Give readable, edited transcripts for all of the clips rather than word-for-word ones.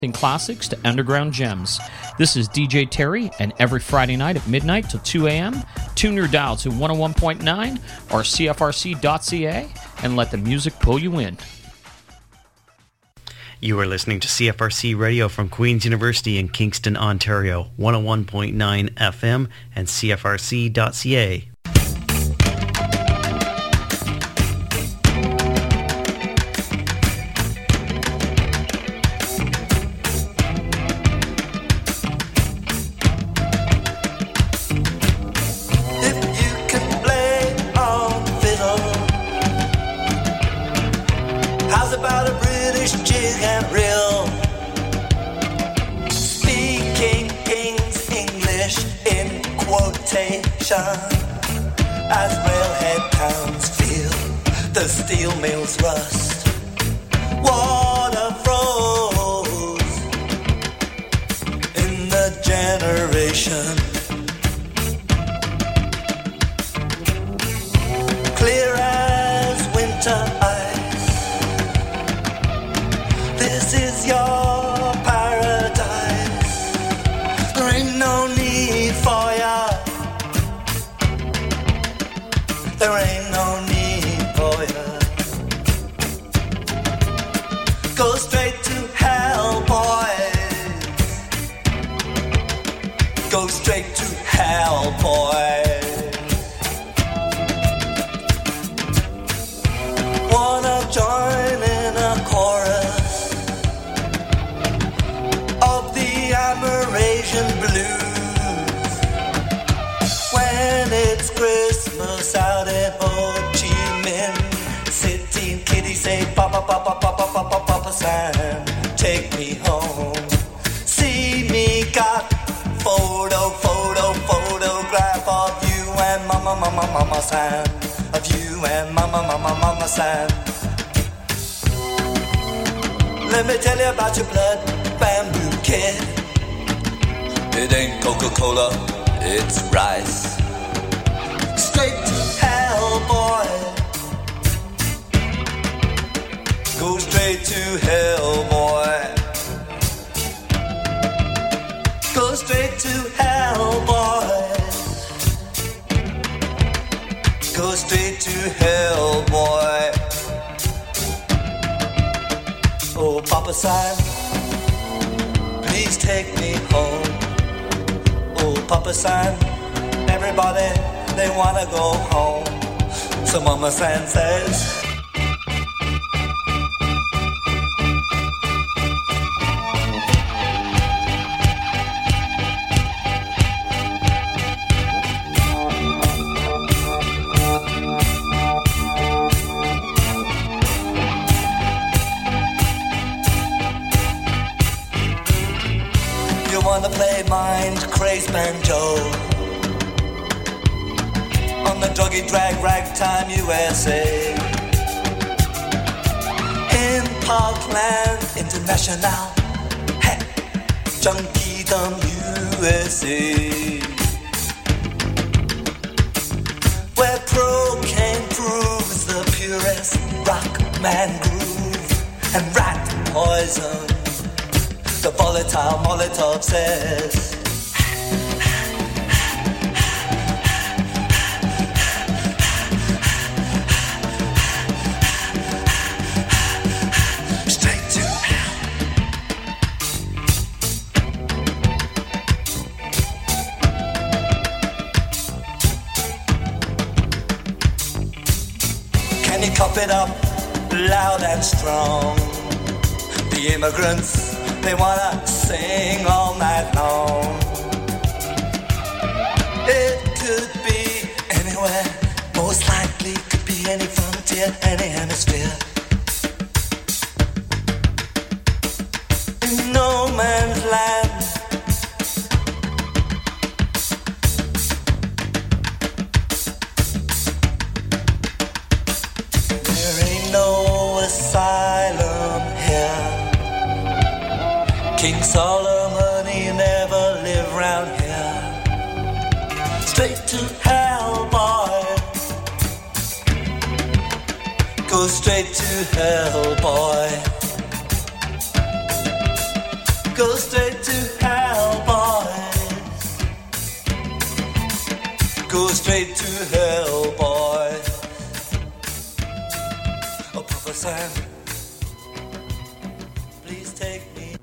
In classics to underground gems. This is DJ Terry, and every Friday night at midnight till 2 a.m., tune your dial to 101.9 or CFRC.ca and let the music pull you in. You are listening to CFRC Radio from Queen's University in Kingston, Ontario, 101.9 FM and CFRC.ca. As railhead towns feel the steel mills rust, water froze in the generation. Clear as winter ice, this is your paradise. There ain't no need for ya. There ain't no need for ya. Go straight to hell, boys. Go straight to hell, boys. Wanna join in a chorus of the Amerasian blues when it's Christmas out in Ho Chi Minh City, and kitties say Papa, Papa, Papa, Papa, Papa San, take me home. See me got photograph of you and Mama, Mama, Mama San, of you and Mama, Mama, Mama San. Let me tell you about your blood bamboo kid. It ain't Coca-Cola, it's rice. Straight to hell, boy. Go straight to hell, boy. Go straight to hell, boy. Go straight to hell, boy. Oh, Papa San, please take me home. Oh, Papa San, everybody, they wanna go home. So Mama San says, you wanna play mind crazed banjo on the druggy drag ragtime USA in Parkland International, hey, Junkiedom USA, where cocaine proves the purest rock man groove and rat poison. The volatile Molotov says, straight to hell. Can you cough it up loud and strong? The immigrants, they wanna sing all night long. It could be anywhere, most likely could be any frontier, any hemisphere. In no man's land, there ain't no asylum here. King Solomon, he never lived round here. Straight to hell, boy. Go straight to hell, boy. Go straight to hell, boys. Go straight to hell, boys. Oh, Papa Sam, please take me.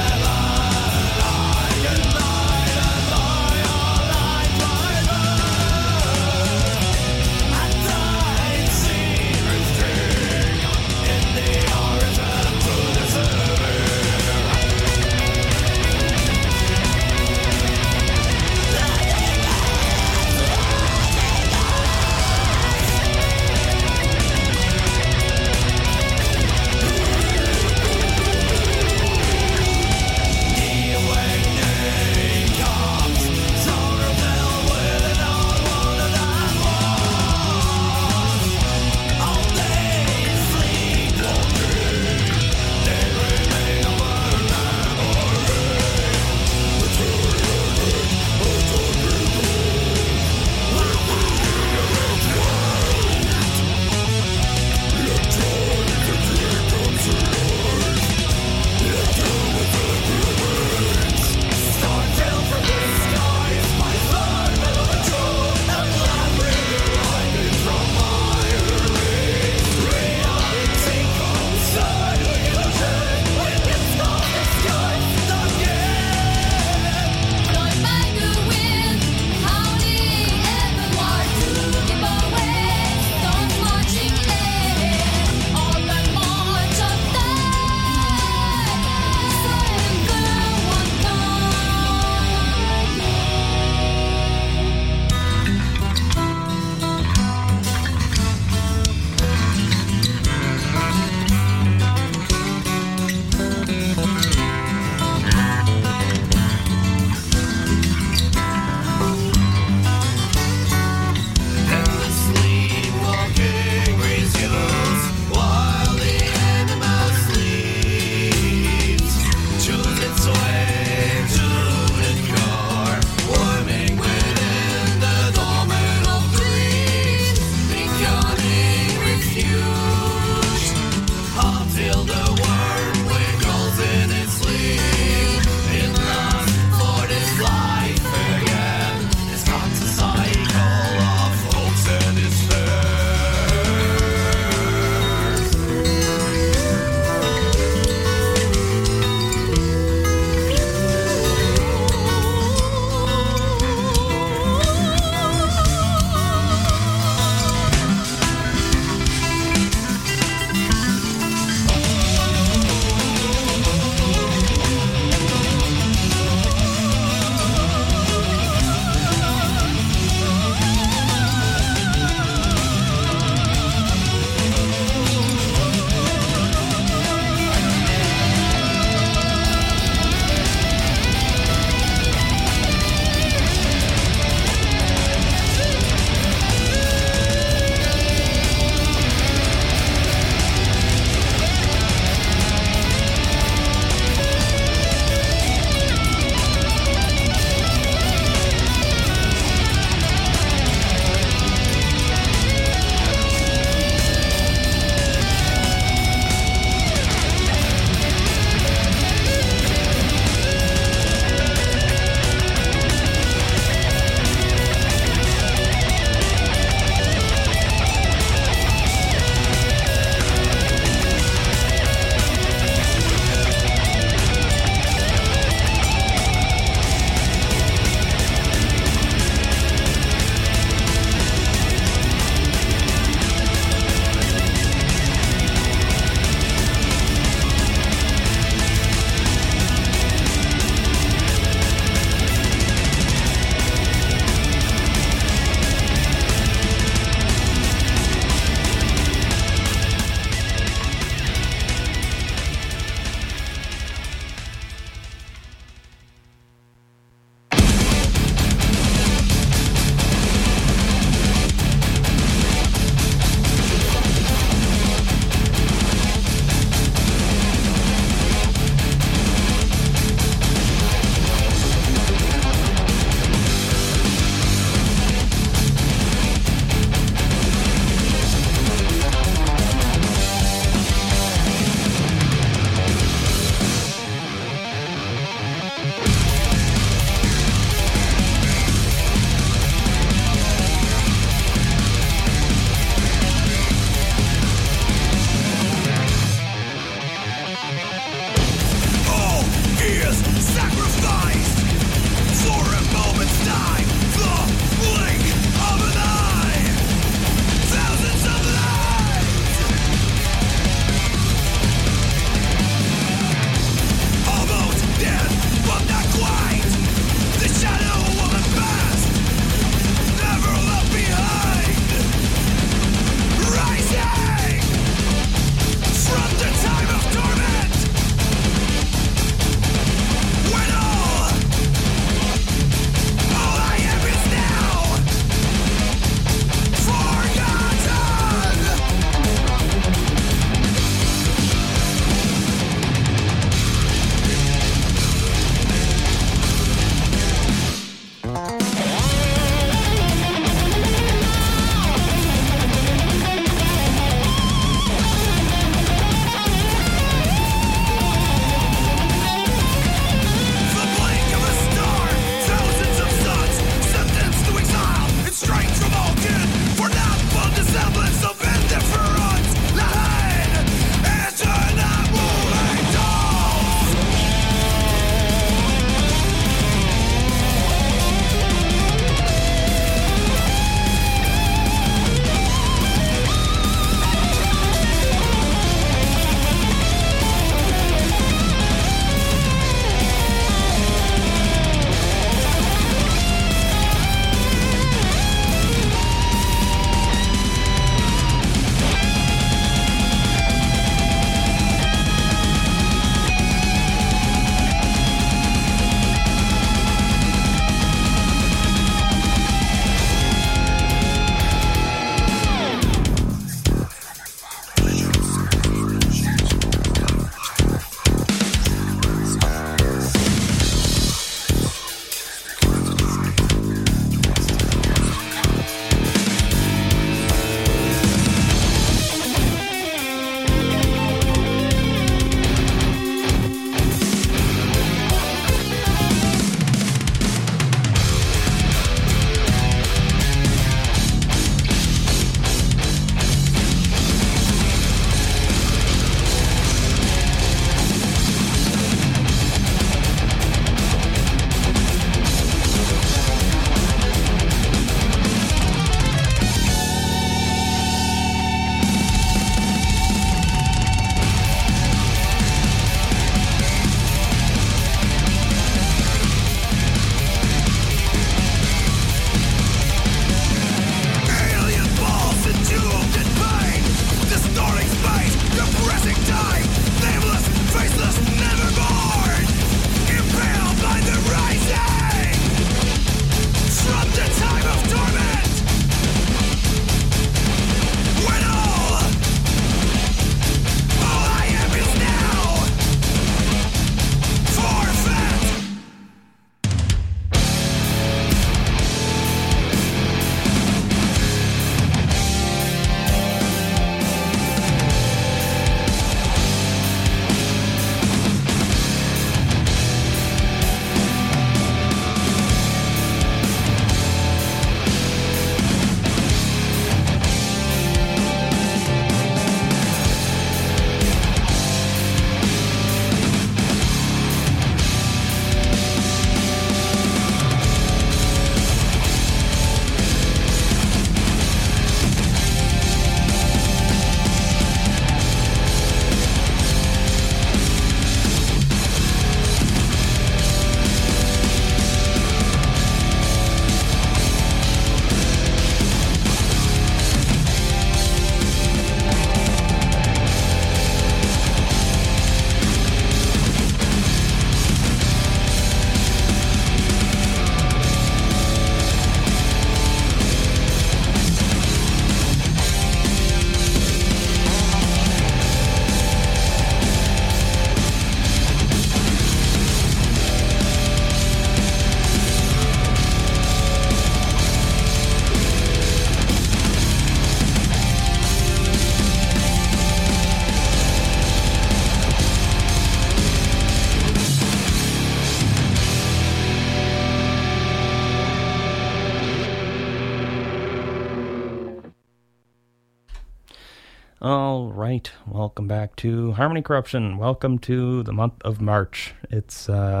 All right, welcome back to Harmony Corruption. Welcome to the month of March. It's one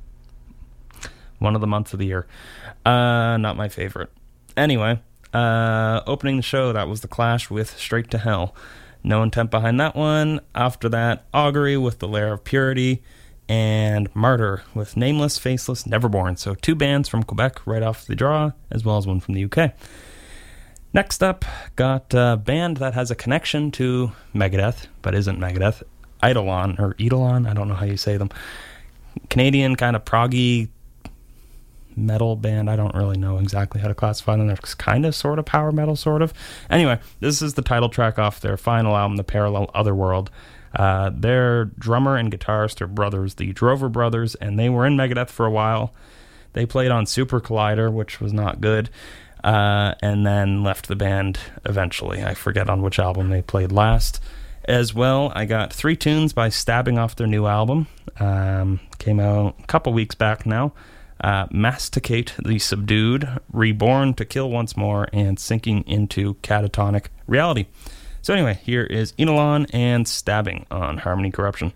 of the months of the year. Not my favorite. Anyway, opening the show, that was The Clash with Straight to Hell. No intent behind that one. After that, Augury with The Lair of Purity, and Martyr with Nameless, Faceless, Neverborn. So 2 bands from Quebec right off the draw, as well as one from the UK. Next up, got a band that has a connection to Megadeth, but isn't Megadeth. Eidolon, or Eidolon, I don't know how you say them. Canadian kind of proggy metal band. I don't really know exactly how to classify them. They're kind of, sort of power metal, sort of. Anyway, this is the title track off their final album, The Parallel Otherworld. Their drummer and guitarist are brothers, the Drover Brothers, and they were in Megadeth for a while. They played on Super Collider, which was not good. And then left the band eventually. I forget on which album they played last. As well, I got 3 tunes by Stabbing off their new album. Came out a couple weeks back now. Masticate the Subdued, Reborn to Kill Once More, and Sinking into Catatonic Reality. So anyway, here is Eidolon and Stabbing on Harmony Corruption.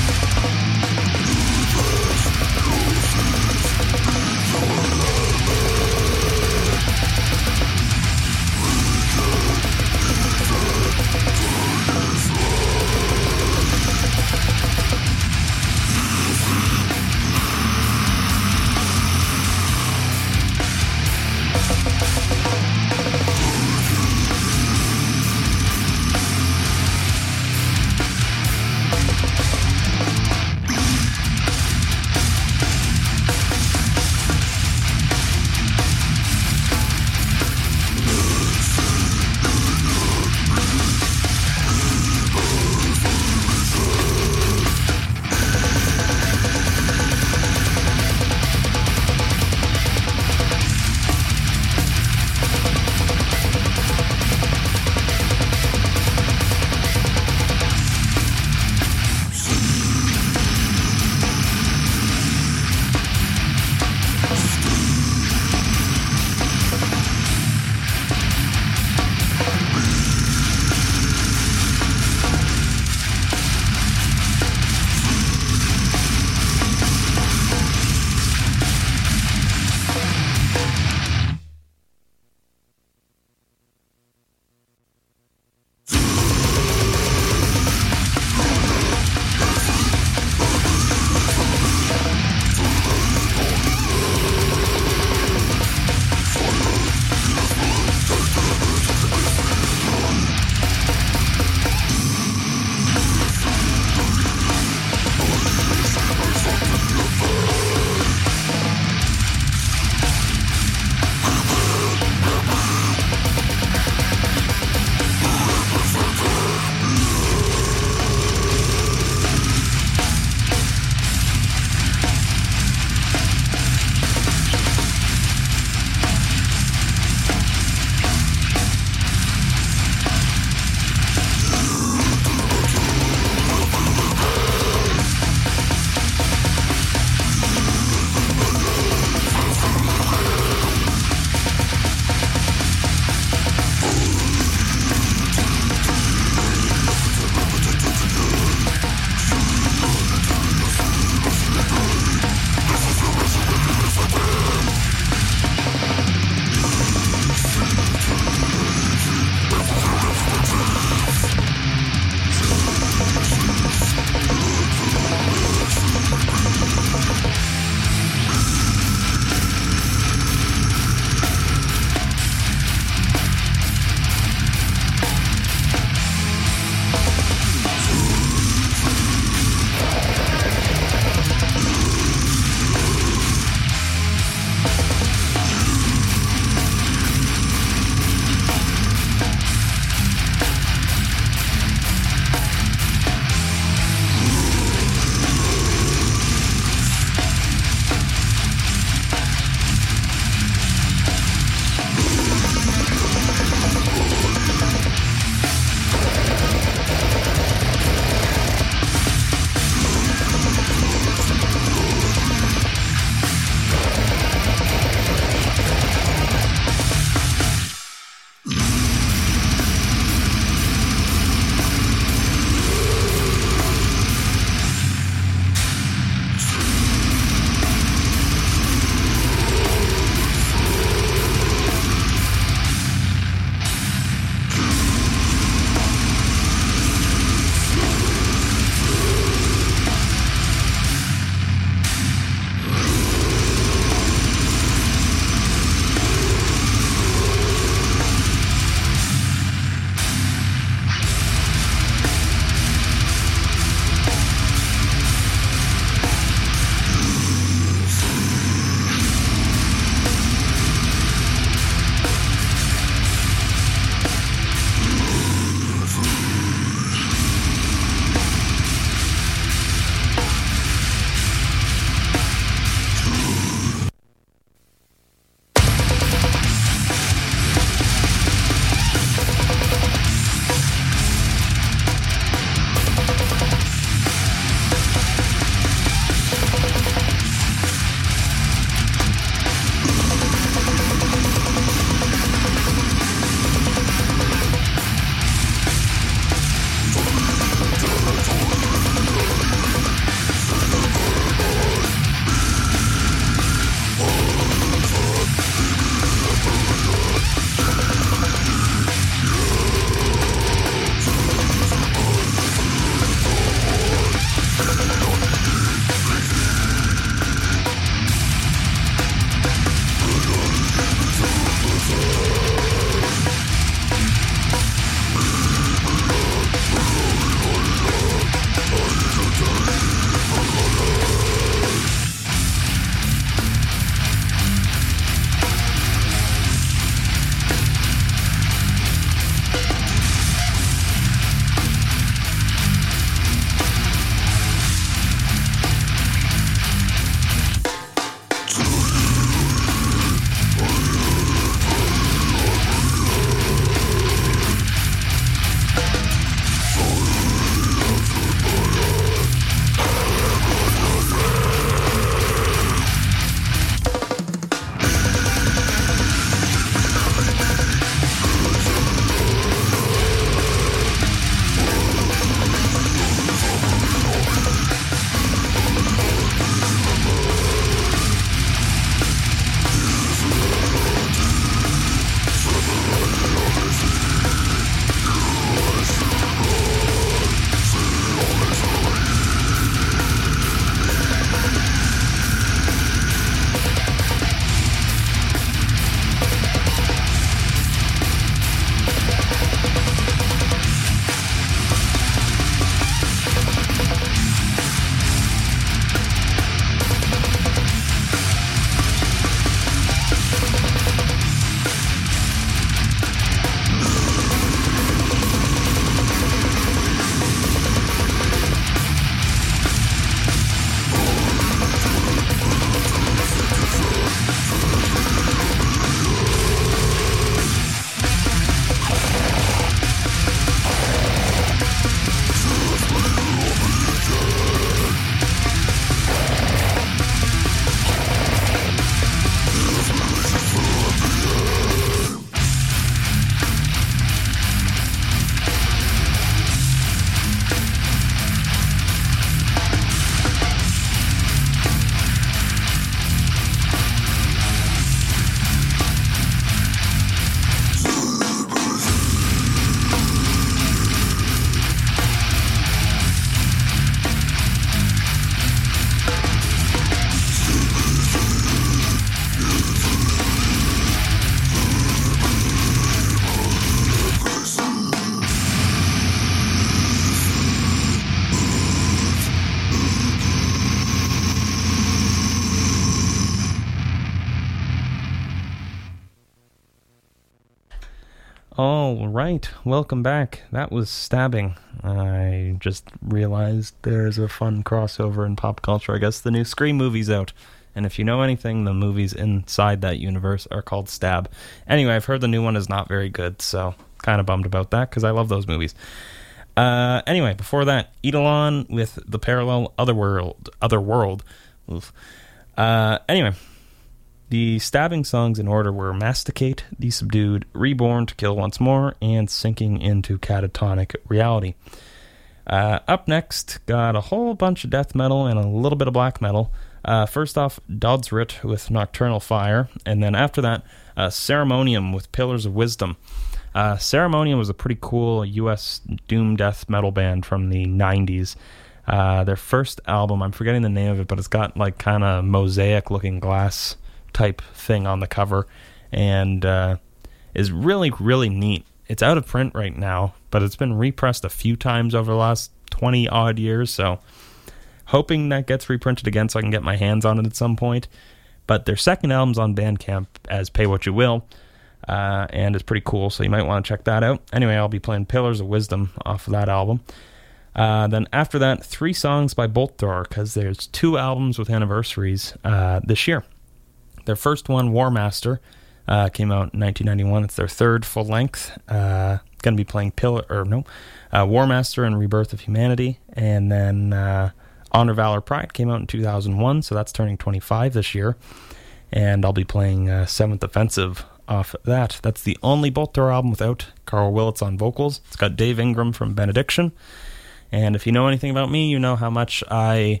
All right, welcome back. That was Stabbing. I just realized there's a fun crossover in pop culture. I guess the new Scream movie's out. And if you know anything, the movies inside that universe are called Stab. Anyway, I've heard the new one is not very good, so kind of bummed about that because I love those movies. Anyway, before that, Eidolon with The Parallel Otherworld. Oof. Anyway, the Stabbing songs in order were Masticate, The Subdued, Reborn, To Kill Once More, and Sinking into Catatonic Reality. Up next, got a whole bunch of death metal and a little bit of black metal. First off, Dodsrit with Nocturnal Fire, and then after that, Ceremonium with Pillars of Wisdom. Ceremonium was a pretty cool US doom death metal band from the 90s. Their first album, I'm forgetting the name of it, but it's got like kind of mosaic looking glass type thing on the cover, and is really, really neat. It's out of print right now, but it's been repressed a few times over the last 20 odd years, so hoping that gets reprinted again so I can get my hands on it at some point. But their second album's on Bandcamp as Pay What You Will, and it's pretty cool, so you might want to check that out. Anyway, I'll be playing Pillars of Wisdom off of that album. Then after that, 3 songs by Bolt Thrower, because there's 2 albums with anniversaries this year. Their first one, War Master, came out in 1991. It's their 3rd full length. Going to be playing War Master and Rebirth of Humanity, and then Honor, Valor, Pride came out in 2001, so that's turning 25 this year. And I'll be playing 7th Offensive off that. That's the only Bolt Thrower album without Carl Willits on vocals. It's got Dave Ingram from Benediction. And if you know anything about me, you know how much I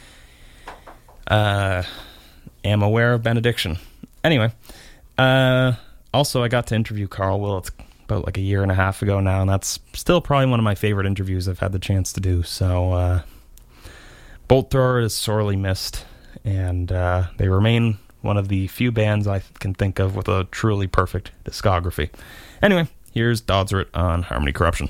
am aware of Benediction. Anyway, also I got to interview Carl Willits about like a year and a half ago now, and that's still probably one of my favorite interviews I've had the chance to do. So Bolt Thrower is sorely missed, and they remain one of the few bands I can think of with a truly perfect discography. Anyway, here's Dodsrit on Harmony Corruption.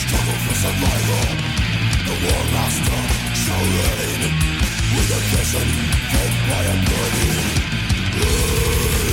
With a vision held by a burning